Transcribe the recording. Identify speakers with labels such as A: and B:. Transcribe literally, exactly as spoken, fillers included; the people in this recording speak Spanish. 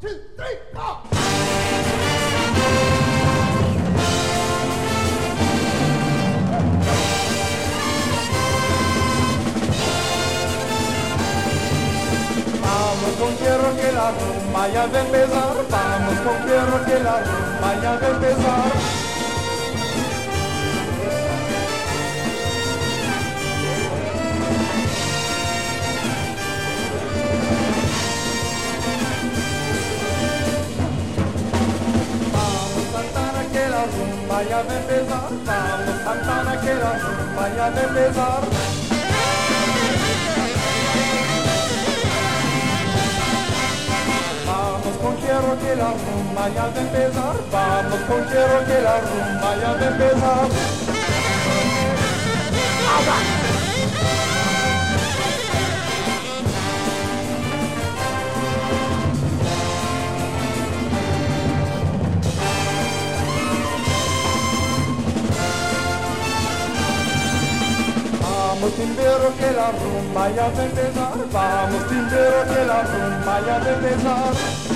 A: two, three, four. Vamos con fierro que la rumba ya va a empezar, vamos con fierro que la rumba ya va a empezar. Vamos Santana que la rumba ya va a empezar, vamos Santana que la rumba ya va a empezar. Vamos con fierro que la rumba ya va a empezar, vamos con fierro que la rumba ya va a empezar. Vamos timbero que la rumba ya va a empezar, vamos timbero que la rumba ya va a empezar.